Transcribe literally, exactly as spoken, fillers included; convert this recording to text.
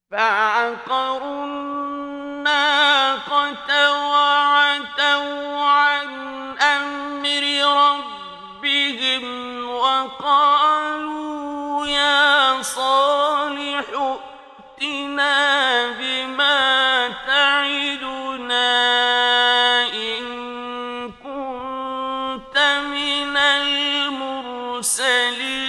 فعقروا الناقة وعتوا عن أمر ربهم وقالوا يا صالح ائتنا بما تعدنا إن كنت من المرسلين.